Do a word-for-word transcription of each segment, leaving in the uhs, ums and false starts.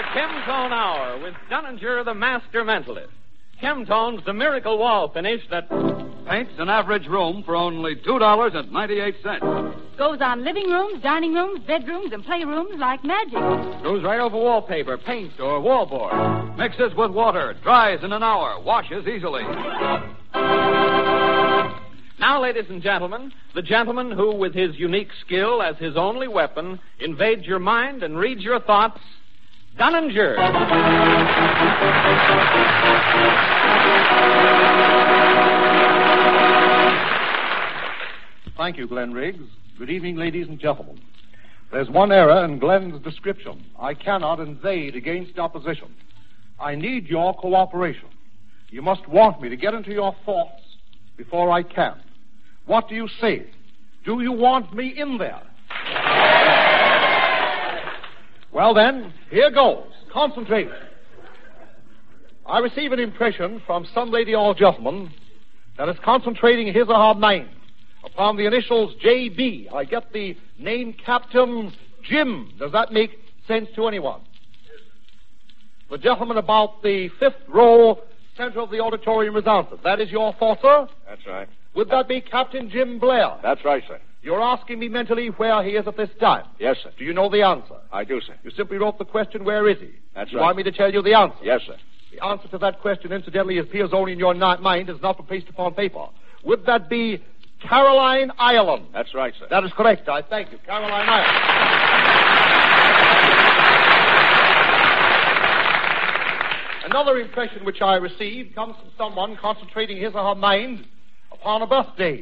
Chemtone Hour with Dunninger, the master mentalist. Chemtone's the miracle wall finish that paints an average room for only two dollars and ninety-eight cents. Goes on living rooms, dining rooms, bedrooms, and playrooms like magic. Goes right over wallpaper, paint, or wallboard. Mixes with water, dries in an hour, washes easily. Now, ladies and gentlemen, the gentleman who, with his unique skill as his only weapon, invades your mind and reads your thoughts, Dunninger. Thank you, Glenn Riggs. Good evening, ladies and gentlemen. There's one error in Glenn's description. I cannot invade against opposition. I need your cooperation. You must want me to get into your thoughts before I can. What do you say? Do you want me in there? Well, then, here goes. Concentrate. I receive an impression from some lady or gentleman that is concentrating his or her mind upon the initials J B. I get the name Captain Jim. Does that make sense to anyone? The gentleman about the fifth row, center of the auditorium is answered. That is your thought, sir? That's right. Would that be Captain Jim Blair? That's right, sir. You're asking me mentally where he is at this time. Yes, sir. Do you know the answer? I do, sir. You simply wrote the question, where is he? That's you right. want me to tell you the answer? Yes, sir. The answer to that question, incidentally, appears only in your not mind, is not placed upon paper. Would that be Caroline Ireland? That's right, sir. That is correct. I thank you. Caroline Ireland. Another impression which I received comes from someone concentrating his or her mind upon a birthday.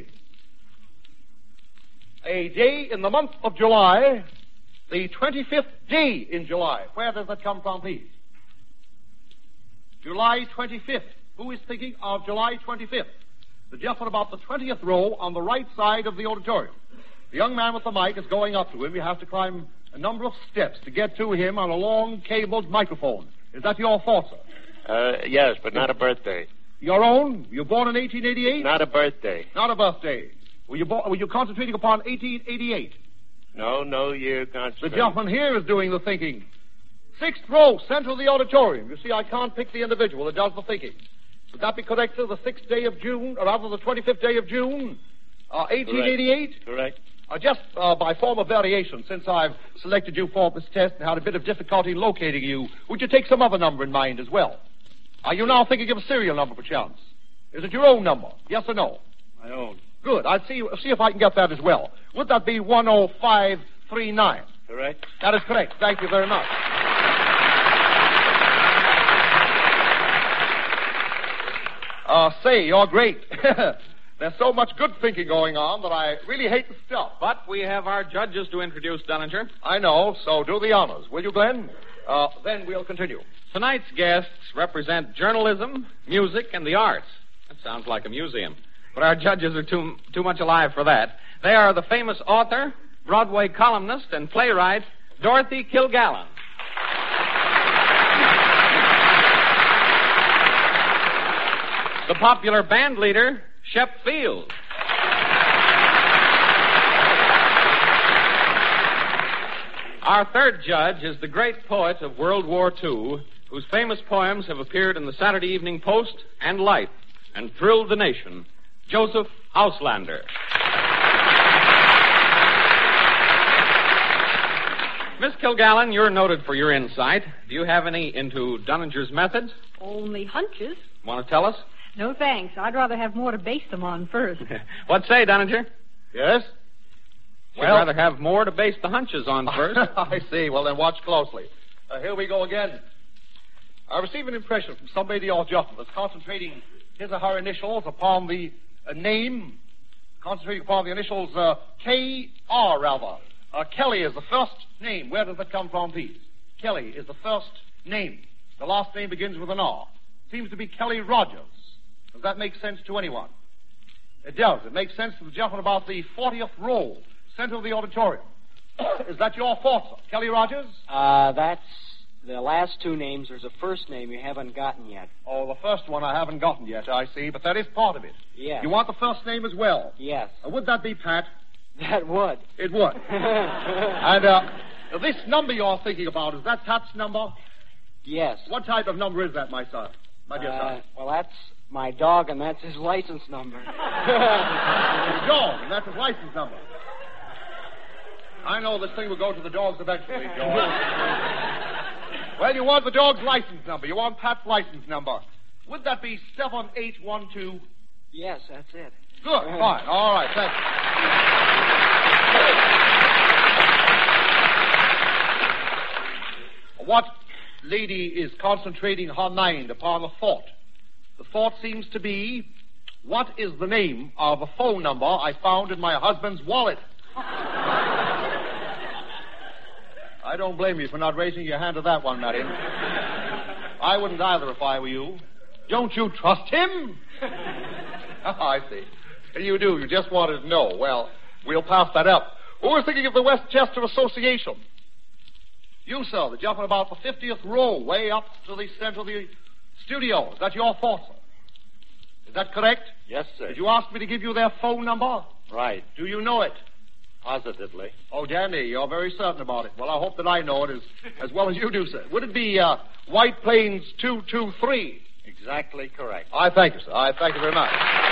A day in the month of July, the twenty-fifth day in July. Where does that come from, please? July twenty-fifth. Who is thinking of July twenty-fifth? The gentleman about the twentieth row on the right side of the auditorium. The young man with the mic is going up to him. You have to climb a number of steps to get to him on a long cabled microphone. Is that your thought, sir? Uh, yes, but not a birthday. Your own? You were born in eighteen eighty-eight? Not a birthday. Not a birthday. Were you, bo- were you concentrating upon eighteen eighty-eight? No, no, you're concentrating. The gentleman here is doing the thinking. Sixth row, center of the auditorium. You see, I can't pick the individual that does the thinking. Would that be correct, sir? The sixth day of June, or rather the twenty-fifth day of June, uh, eighteen eighty-eight? Correct. Uh, just uh, by form of variation, since I've selected you for this test and had a bit of difficulty locating you, would you take some other number in mind as well? Are you now thinking of a serial number, perchance? Is it your own number? Yes or no? My own. Good. I'll see, see if I can get that as well. Would that be one oh five three nine? Correct. That is correct. Thank you very much. Uh, say, you're great. There's so much good thinking going on that I really hate the stuff. But we have our judges to introduce, Dunninger. I know, so do the honors. Will you, Glenn? Uh, then we'll continue. Tonight's guests represent journalism, music, and the arts. That sounds like a museum. But our judges are too, too much alive for that. They are the famous author, Broadway columnist, and playwright, Dorothy Kilgallen. The popular band leader, Shep Field. Our third judge is the great poet of World War Two, whose famous poems have appeared in the Saturday Evening Post and Life and thrilled the nation, Joseph Auslander. Miss Kilgallen, you're noted for your insight. Do you have any into Dunninger's methods? Only hunches. Want to tell us? No thanks. I'd rather have more to base them on first. What say, Dunninger? Yes? You'd well, rather have more to base the hunches on first. I see. Well, then watch closely. Uh, here we go again. I receive an impression from somebody or gentleman that's concentrating his or her initials upon the uh, name, concentrating upon the initials uh, K R, rather. Uh, Kelly is the first name. Where does that come from, please? Kelly is the first name. The last name begins with an R. Seems to be Kelly Rogers. Does that make sense to anyone? It does. It makes sense to the gentleman about the fortieth row, center of the auditorium. Is that your thought, sir? Kelly Rogers? Uh, that's the last two names. There's a first name you haven't gotten yet. Oh, the first one I haven't gotten yet, I see, but that is part of it. Yes. You want the first name as well? Yes. Uh, would that be Pat? That would. It would. And uh, this number you're thinking about, is that Pat's number? Yes. What type of number is that, my son? My dear Uh, son. well, that's my dog, and that's his license number. Your dog, and that's his license number. I know this thing will go to the dogs eventually, George. Well, you want the dog's license number. You want Pat's license number. Would that be seven eight one two? Yes, that's it. Good, fine. All right, thank you. What lady is concentrating her mind upon a thought? The thought seems to be, what is the name of a phone number I found in my husband's wallet? I don't blame you for not raising your hand to that one, Marion. I wouldn't either if I were you. Don't you trust him? Oh, I see. You do. You just wanted to know. Well, we'll pass that up. Who was thinking of the Westchester Association? You, sir, the jumping about the fiftieth row, way up to the center of the studio. Is that your thought, sir? Is that correct? Yes, sir. Did you ask me to give you their phone number? Right. Do you know it? Positively. Oh, Danny, you're very certain about it. Well, I hope that I know it as, as well as you do, sir. Would it be uh, White Plains two two three? Exactly correct. I thank you, sir. I thank you very much.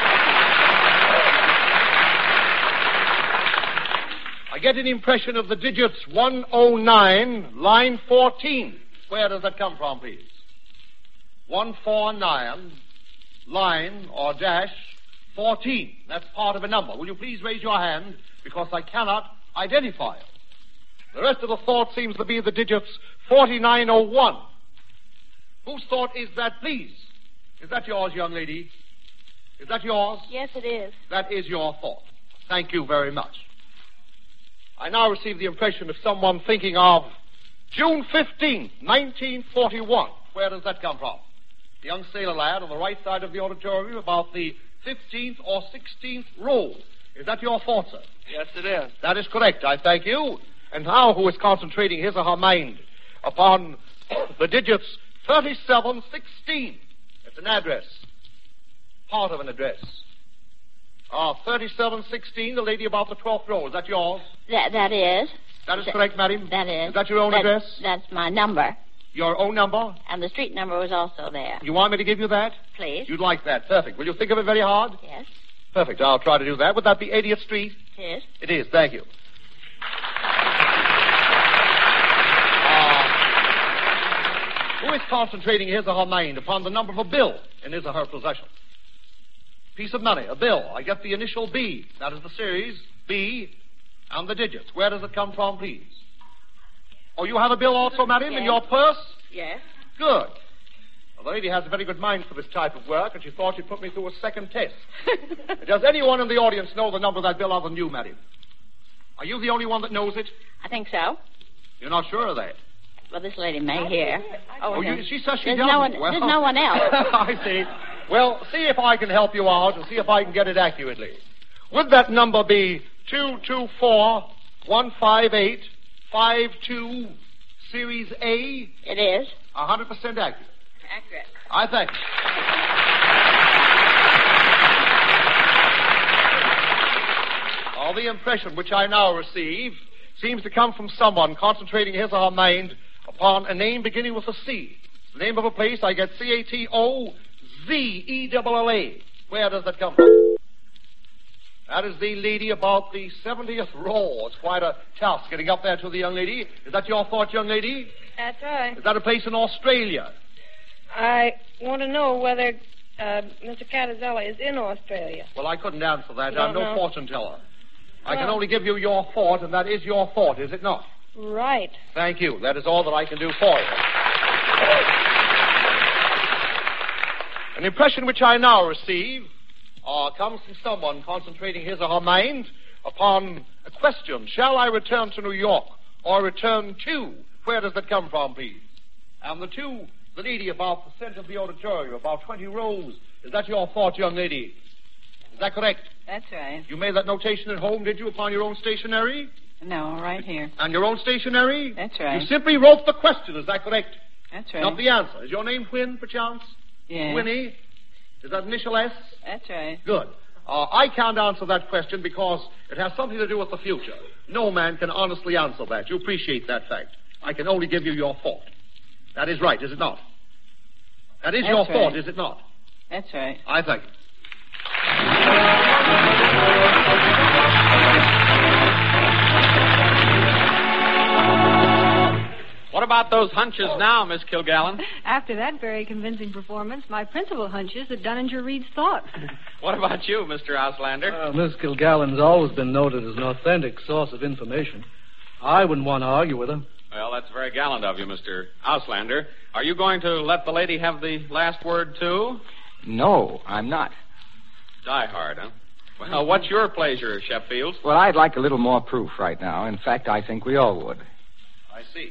I get an impression of the digits one oh nine, line fourteen. Where does that come from, please? one forty-nine, line or dash fourteen. That's part of a number. Will you please raise your hand, because I cannot identify it. The rest of the thought seems to be the digits forty-nine oh one. Whose thought is that, please? Is that yours, young lady? Is that yours? Yes, it is. That is your thought. Thank you very much. I now receive the impression of someone thinking of June fifteenth, nineteen forty-one. Where does that come from? The young sailor lad on the right side of the auditorium, about the fifteenth or sixteenth row. Is that your thought, sir? Yes, it is. That is correct, I thank you. And now who is concentrating his or her mind upon the digits thirty-seven sixteen? It's an address. Part of an address. Ah, thirty-seven sixteen, the lady about the twelfth row. Is that yours? That that is. That is correct, madam? That is. Is that your own That- address? That's my number. Your own number? And the street number was also there. You want me to give you that? Please. You'd like that. Perfect. Will you think of it very hard? Yes, Perfect. I'll try to do that. Would that be eightieth Street? it is. It is. Thank you. Uh, who is concentrating his or her mind upon the number of a bill in his or her possession? Piece of money, a bill. I get the initial B. That is the series, B, and the digits. Where does it come from, please? Oh, you have a bill also, madam, in Yes. your purse? Yes. Good. Well, the lady has a very good mind for this type of work, and she thought she'd put me through a second test. Does anyone in the audience know the number of that bill other than you, madam? Are you the only one that knows it? I think so. You're not sure of that? Well, this lady may hear. Oh, you, she says she there's doesn't. no one. Well, There's no one else. I see. Well, see if I can help you out and see if I can get it accurately. Would that number be two two four one five eight five two Series A? It is. A hundred percent accurate. Accurate. I thank you. All the impression which I now receive seems to come from someone concentrating his or her mind upon a name beginning with a C. The name of a place, I get C A T O Z E L L A. Where does that come from? That is the lady about the seventieth row. It's quite a task getting up there to the young lady. Is that your thought, young lady? That's right. Is that a place in Australia? I want to know whether uh, Mister Catazella is in Australia. Well, I couldn't answer that. You I'm don't no know? fortune teller. I can Well- only give you your thought, and that is your thought, is it not? Right. Thank you. That is all that I can do for you. An impression which I now receive uh, comes from someone concentrating his or her mind upon a question. Shall I return to New York or return to? Where does that come from, please? And the two, the lady about the center of the auditorium, about twenty rows. Is that your thought, young lady? Is that correct? That's right. You made that notation at home, did you, upon your own stationery? No, right here. And your own stationery? That's right. You simply wrote the question, is that correct? That's right. Not the answer. Is your name Wynne, perchance? Yeah. Winnie? Is that initial S? That's right. Good. Uh, I can't answer that question because it has something to do with the future. No man can honestly answer that. You appreciate that fact. I can only give you your thought. That is right, is it not? That is That's your right. thought, is it not? That's right. I thank you. What about those hunches now, Miss Kilgallen? After that very convincing performance, my principal hunch is that Dunninger reads thoughts. What about you, Mister Auslander? Uh, Miss Kilgallen's always been noted as an authentic source of information. I wouldn't want to argue with her. Well, that's very gallant of you, Mister Auslander. Are you going to let the lady have the last word, too? No, I'm not. Die hard, huh? Well, what's your pleasure, Sheffield? Well, I'd like a little more proof right now. In fact, I think we all would. I see.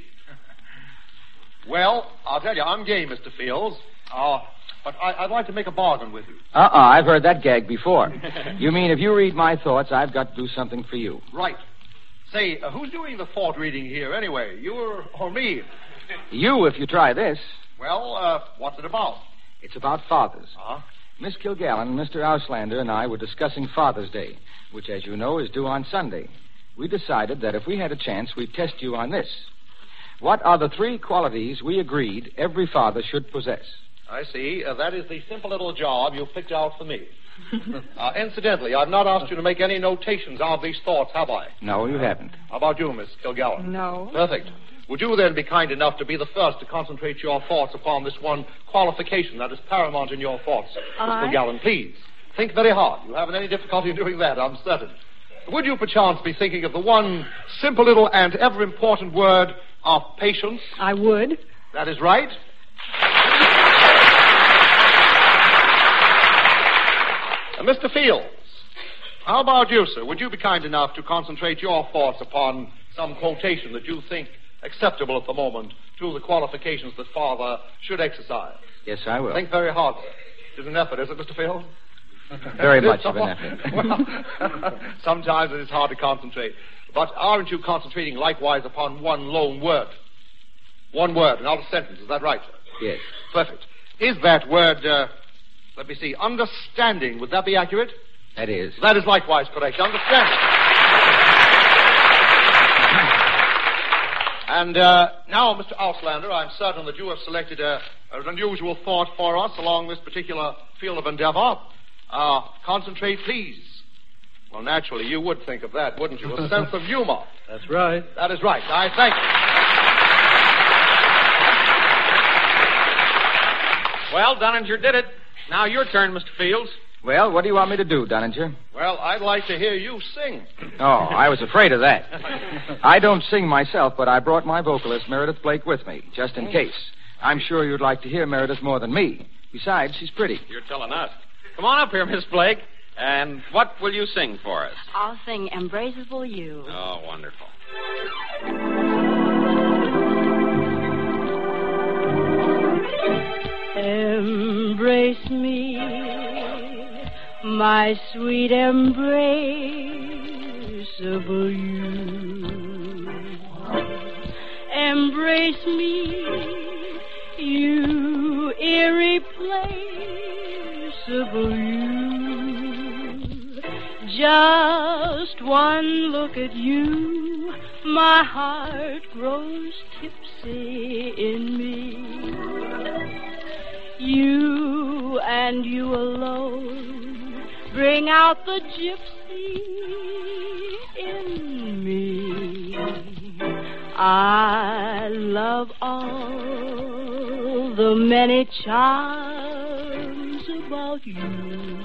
Well, I'll tell you, I'm game, Mister Fields. Uh, but I, I'd like to make a bargain with you. Uh-uh, I've heard that gag before. You mean if you read my thoughts, I've got to do something for you. Right. Say, uh, who's doing the thought reading here anyway? You or, or me? You, if you try this. Well, uh, what's it about? It's about fathers. Uh-huh. Miss Kilgallen, Mister Auslander, and I were discussing Father's Day, which, as you know, is due on Sunday. We decided that if we had a chance, we'd test you on this. What are the three qualities we agreed every father should possess? I see. Uh, that is the simple little job you picked out for me. uh, incidentally, I've not asked you to make any notations of these thoughts, have I? No, you haven't. How about you, Miss Kilgallen? No. Perfect. Would you then be kind enough to be the first to concentrate your thoughts upon this one qualification that is paramount in your thoughts? Aye. Miss Kilgallen, please. Think very hard. You haven't any difficulty in doing that, I'm certain. Would you perchance be thinking of the one simple little and ever-important word of patience? I would. That is right. Uh, Mister Fields, how about you, sir? Would you be kind enough to concentrate your thoughts upon some quotation that you think acceptable at the moment to the qualifications that father should exercise? Yes, I will. Think very hard, sir. It's an effort, is it, Mister Fields? Very much of an effort. Well, sometimes it is hard to concentrate. But aren't you concentrating likewise upon one lone word? One word, not a sentence. Is that right, sir? Yes. Perfect. Is that word, uh, let me see, understanding? Would that be accurate? That is. That is likewise correct. Understanding. And uh, now, Mister Auslander, I'm certain that you have selected a, an unusual thought for us along this particular field of endeavor. Uh, concentrate, please. Well, naturally, you would think of that, wouldn't you? A sense of humor. That's right. That is right. I thank you. Well, Dunninger did it. Now your turn, Mister Fields. Well, what do you want me to do, Dunninger? Well, I'd like to hear you sing. Oh, I was afraid of that. I don't sing myself, but I brought my vocalist, Meredith Blake, with me, just in case. I'm sure you'd like to hear Meredith more than me. Besides, she's pretty. You're telling us. Come on up here, Miss Blake. And what will you sing for us? I'll sing Embraces for You. Oh, wonderful. Embrace me, my sweet embraceable you. Embrace me, you irreplaceable you. Just one look at you, my heart grows tipsy in me. You and you alone bring out the gypsy in me. I love all the many charms about you.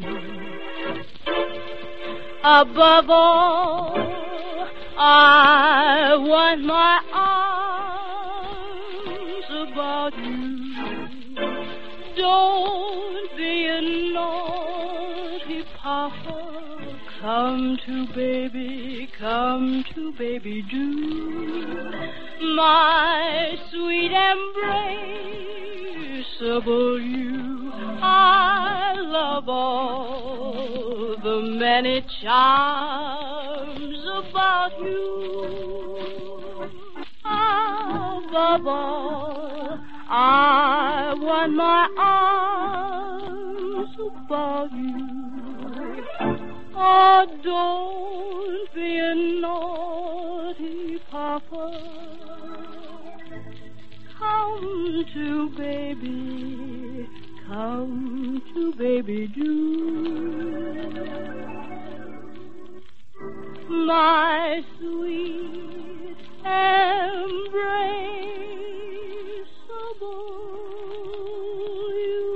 Above all, I want my arms about you. Don't be a naughty papa. Come to baby, come to baby, do. My sweet embraceable you. I love all the many charms about you. Above all, I want my arms about you. Oh, don't be a naughty papa. Come to baby, come to baby, do. My sweet embraceable you.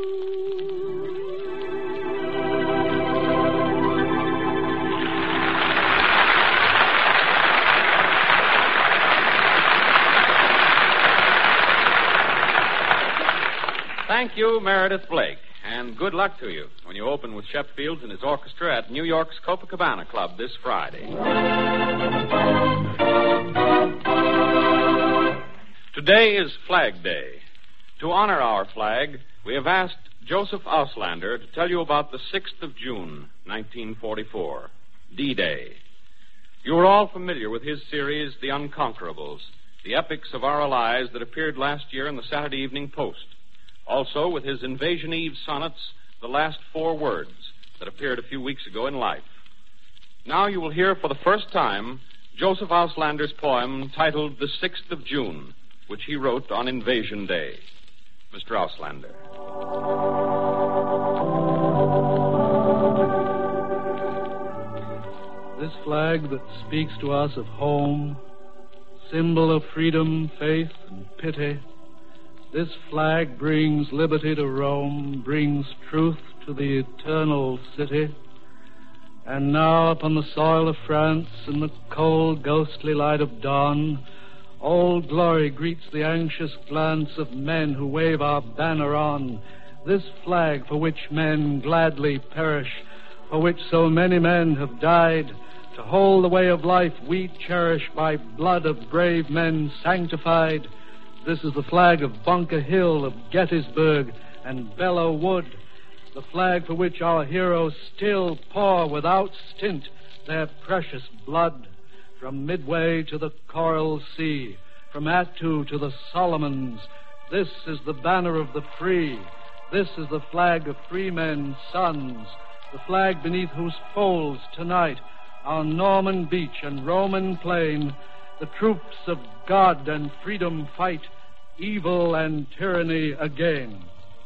Thank you, Meredith Blake, and good luck to you when you open with Shep Fields and his orchestra at New York's Copacabana Club this Friday. Today is Flag Day. To honor our flag, we have asked Joseph Auslander to tell you about the sixth of June, nineteen forty-four, D-Day. You are all familiar with his series, The Unconquerables, the epics of our allies that appeared last year in the Saturday Evening Post. Also with his Invasion Eve sonnets, The Last Four Words, that appeared a few weeks ago in Life. Now you will hear for the first time Joseph Auslander's poem titled The Sixth of June, which he wrote on Invasion Day. Mister Auslander. This flag that speaks to us of home, symbol of freedom, faith, and pity, this flag brings liberty to Rome, brings truth to the eternal city. And now upon the soil of France, in the cold, ghostly light of dawn, Old Glory greets the anxious glance of men who wave our banner on. This flag for which men gladly perish, for which so many men have died, to hold the way of life we cherish by blood of brave men sanctified. This is the flag of Bunker Hill, of Gettysburg, and Belleau Wood, the flag for which our heroes still pour without stint their precious blood. From Midway to the Coral Sea, from Attu to the Solomons, this is the banner of the free. This is the flag of free men's sons, the flag beneath whose folds tonight on Norman beach and Roman plain the troops of God and freedom fight evil and tyranny again.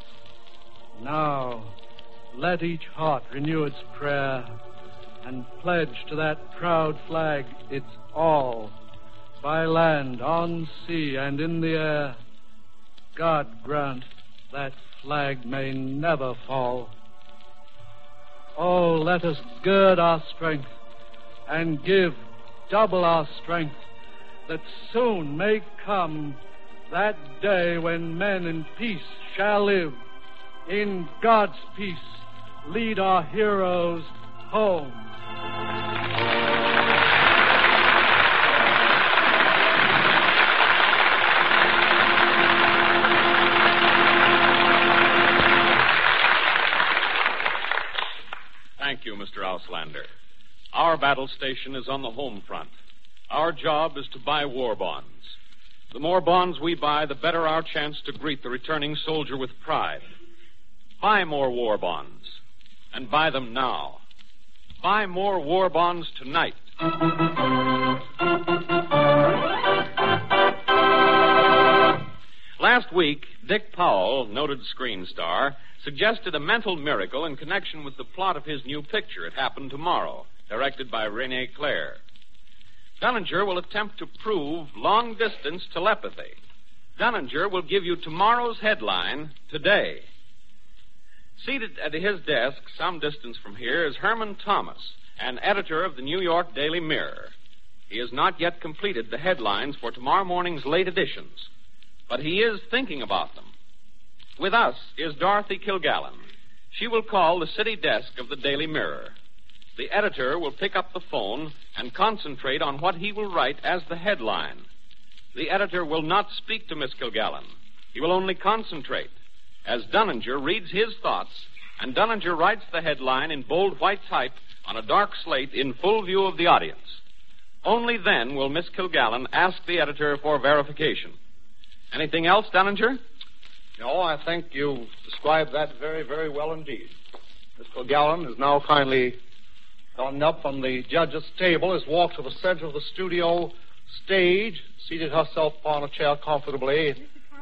Now, let each heart renew its prayer and pledge to that proud flag its all. By land, on sea, and in the air, God grant that flag may never fall. Oh, let us gird our strength and give double our strength, that soon may come that day when men in peace shall live. In God's peace, lead our heroes home. Thank you, Mister Auslander. Our battle station is on the home front. Our job is to buy war bonds. The more bonds we buy, the better our chance to greet the returning soldier with pride. Buy more war bonds, and buy them now. Buy more war bonds tonight. Last week, Dick Powell, noted screen star, suggested a mental miracle in connection with the plot of his new picture, It Happened Tomorrow, directed by Rene Clair. Dunninger will attempt to prove long-distance telepathy. Dunninger will give you tomorrow's headline today. Seated at his desk some distance from here is Herman Thomas, an editor of the New York Daily Mirror. He has not yet completed the headlines for tomorrow morning's late editions, but he is thinking about them. With us is Dorothy Kilgallen. She will call the city desk of the Daily Mirror. The editor will pick up the phone and concentrate on what he will write as the headline. The editor will not speak to Miss Kilgallen. He will only concentrate as Dunninger reads his thoughts, and Dunninger writes the headline in bold white type on a dark slate in full view of the audience. Only then will Miss Kilgallen ask the editor for verification. Anything else, Dunninger? No, I think you've described that very, very well indeed. Miss Kilgallen is now kindly gotten up from the judge's table, has walked to the center of the studio stage, seated herself upon a chair comfortably,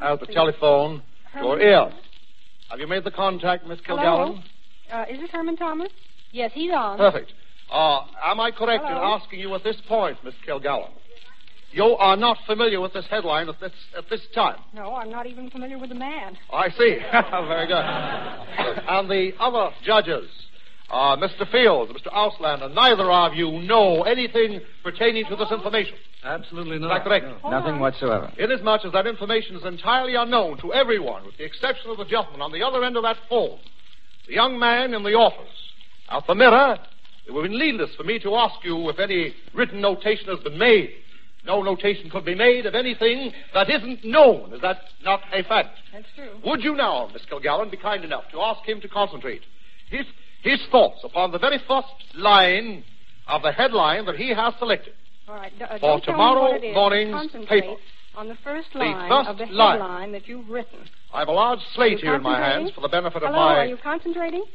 has the telephone to her ear. Have you made the contact, Miss Kilgallen? Uh, is this Herman Thomas? Yes, he's on. Perfect. Uh, am I correct Hello? in asking you at this point, Miss Kilgallen? You are not familiar with this headline at this at this time. No, I'm not even familiar with the man. I see. Very good. And the other judges, uh, Mister Fields, Mister Auslander, neither of you know anything pertaining to this information. Absolutely not. Is that correct? Hold Nothing on. whatsoever. Inasmuch as that information is entirely unknown to everyone, with the exception of the gentleman on the other end of that phone, the young man in the office. At the mirror, it would be needless for me to ask you if any written notation has been made. No notation could be made of anything that isn't known. Is that not a fact? That's true. Would you now, Miss Kilgallen, be kind enough to ask him to concentrate his, his thoughts upon the very first line of the headline that he has selected? All right. D- uh, For don't tell tomorrow me what it is. morning's Concentrate paper. on the first The line first of the line. headline that you've written. I have a large slate Are you here in my concentrating? hands for the benefit of Hello, my... are you concentrating?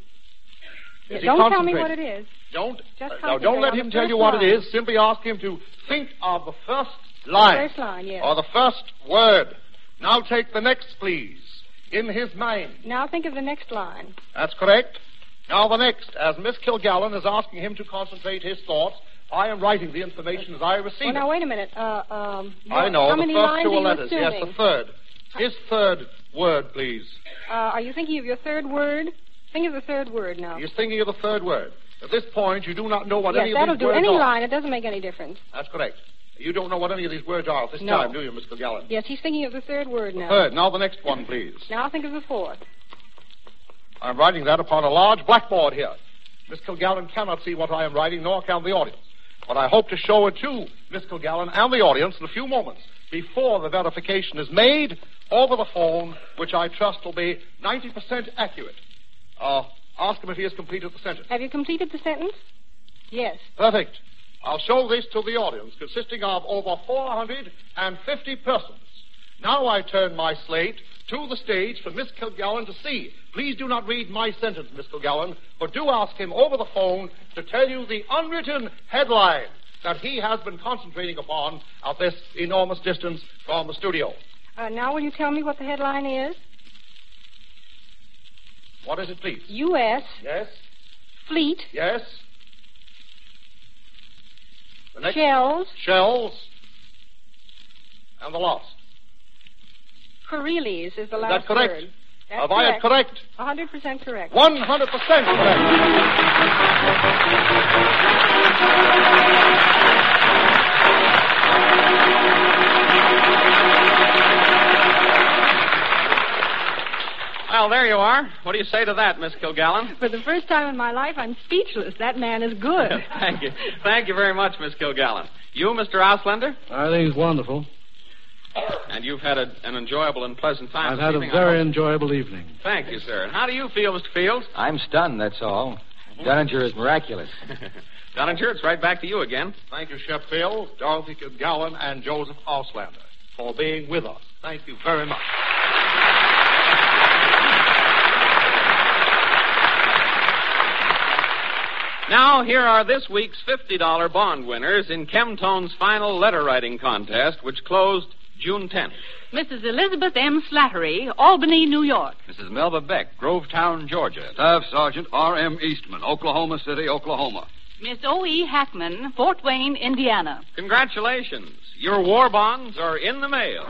Is Yeah, he don't tell me what concentrating? it is. Don't, Just uh, now, don't concentrate let on him the tell first you what line. it is. Simply ask him to think of the first line. First line, yes. Or the first word. Now take the next, please, in his mind. Now think of the next line. That's correct. Now the next, as Miss Kilgallen is asking him to concentrate his thoughts, I am writing the information as I receive Well, now it. wait a minute. Uh, um, I what- know, How the many first lines two are are you letters. Yes, assuming? the third. His third word, please. Uh, are you thinking of your third word? Think of the third word now. He's thinking of the third word. At this point, you do not know what yes, any of that'll these do. words Any are. line, it doesn't make any difference. That's correct. You don't know what any of these words are at this No. time, do you, Miss Kilgallen? Yes, he's thinking of the third word now. Third. Now the next one, please. Now think of the fourth. I'm writing that upon a large blackboard here. Miss Kilgallen cannot see what I am writing, nor can the audience. But I hope to show it to Miss Kilgallen and the audience in a few moments before the verification is made over the phone, which I trust will be ninety percent accurate. Uh, ask him if he has completed the sentence. Have you completed the sentence? Yes. Perfect. I'll show this to the audience, consisting of over four hundred fifty persons. Now I turn my slate to the stage for Miss Kilgallen to see. Please do not read my sentence, Miss Kilgallen, but do ask him over the phone to tell you the unwritten headline that he has been concentrating upon at this enormous distance from the studio. Uh, now will you tell me what the headline is? What is it, please? U S Yes? Fleet Yes? The next? Shells Shells. And the last. Corellies is the Is last that correct? word. That's Have I it correct? one hundred percent correct. one hundred percent correct. Well, there you are. What do you say to that, Miss Kilgallen? For the first time in my life, I'm speechless. That man is good. Thank you. Thank you very much, Miss Kilgallen. You, Mister Auslander? I think it's wonderful. And you've had a, an enjoyable and pleasant time I've this had a evening, I very hope. enjoyable evening. Thank you, sir. And how do you feel, Mister Fields? I'm stunned, that's all. Dunninger is miraculous. Dunninger, it's right back to you again. Thank you, Sheffield, Dorothy Kilgallen, and Joseph Auslander for being with us. Thank you very much. Now, here are this week's fifty dollar bond winners in Chemtone's final letter writing contest, which closed June tenth. Missus Elizabeth M. Slattery, Albany, New York. Missus Melba Beck, Grovetown, Georgia. Staff Sergeant R M. Eastman, Oklahoma City, Oklahoma. Miss O E. Hackman, Fort Wayne, Indiana. Congratulations. Your war bonds are in the mail.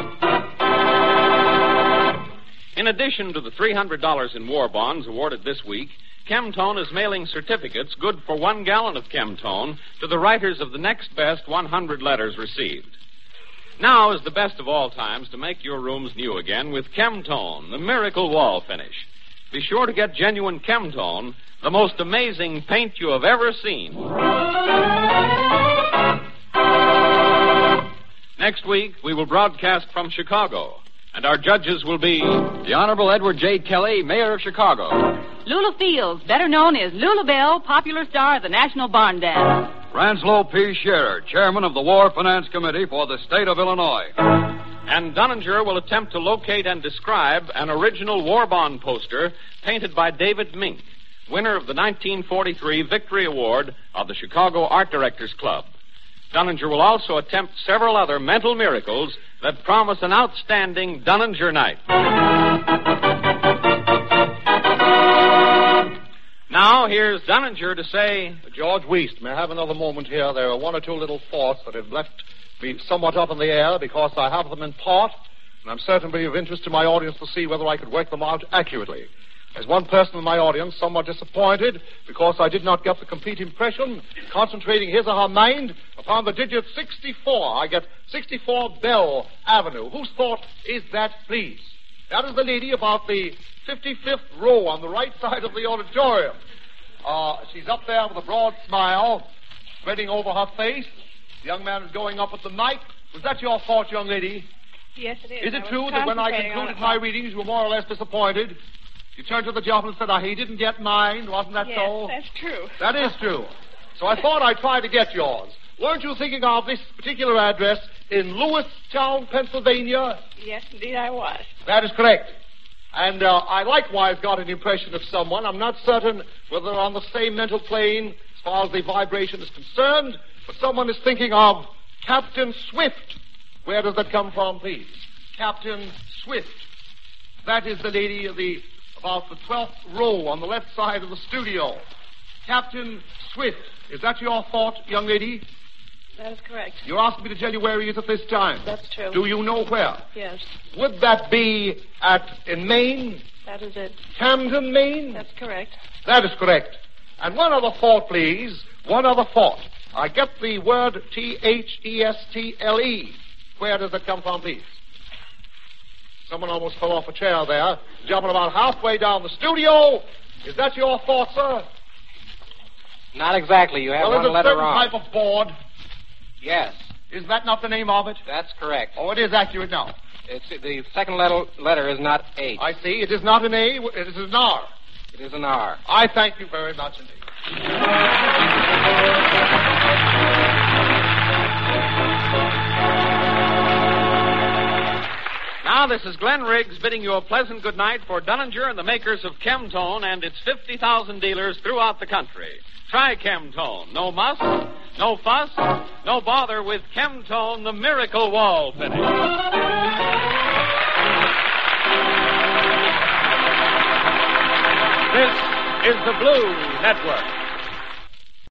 In addition to the three hundred dollars in war bonds awarded this week, Chemtone is mailing certificates good for one gallon of Chemtone to the writers of the next best one hundred letters received. Now is the best of all times to make your rooms new again with Chemtone, the miracle wall finish. Be sure to get genuine Chemtone, the most amazing paint you have ever seen. Next week, we will broadcast from Chicago, and our judges will be The Honorable Edward J. Kelly, Mayor of Chicago. Lula Fields, better known as Lula Bell, popular star of the National Barn Dance. Ranslow P. Scherer, Chairman of the War Finance Committee for the State of Illinois. And Dunninger will attempt to locate and describe an original war bond poster painted by David Mink, winner of the nineteen forty-three Victory Award of the Chicago Art Directors Club. Dunninger will also attempt several other mental miracles that promise an outstanding Dunninger night. Now, here's Dunninger to say... George Weist, may I have another moment here? There are one or two little thoughts that have left me somewhat up in the air because I have them in part, and I'm certain be of interest to my audience to see whether I could work them out accurately. There's one person in my audience somewhat disappointed because I did not get the complete impression, concentrating his or her mind upon the digit sixty-four. I get sixty-four Bell Avenue. Whose thought is that, please? That is the lady about the fifty-fifth row on the right side of the auditorium. Uh, she's up there with a broad smile spreading over her face. The young man is going up with the mic. Was that your thought, young lady? Yes, it is. Is it I true that when I concluded my readings, you were more or less disappointed? You turned to the gentleman and said, oh, he didn't get mine. Wasn't that yes, so? Yes, that's true. That is true. So I thought I'd try to get yours. Weren't you thinking of this particular address in Lewistown, Pennsylvania? Yes, indeed I was. That is correct. And uh, I likewise got an impression of someone. I'm not certain whether they're on the same mental plane as far as the vibration is concerned, but someone is thinking of Captain Swift. Where does that come from, please? Captain Swift. That is the lady of the about the twelfth row on the left side of the studio. Captain Swift. Is that your thought, young lady? That is correct. You're asking me to tell you where he is at this time. That's true. Do you know where? Yes. Would that be at in Maine? That is it. Camden, Maine? That's correct. That is correct. And one other thought, please. One other thought. I get the word T H E S T L E. Where does it come from, please? Someone almost fell off a chair there, jumping about halfway down the studio. Is that your thought, sir? Not exactly. You have well, one letter certain wrong. type of board. Yes. Is that not the name of it? That's correct. Oh, it is accurate now. It's the second letter, letter is not H. I see. It is not an A. It is an R. It is an R. I thank you very much indeed. Now, this is Glenn Riggs bidding you a pleasant good night for Dunninger and the makers of Chemtone and its fifty thousand dealers throughout the country. Try Chemtone. No muss, no fuss, no bother with Chemtone, the miracle wall finish. This is the Blue Network.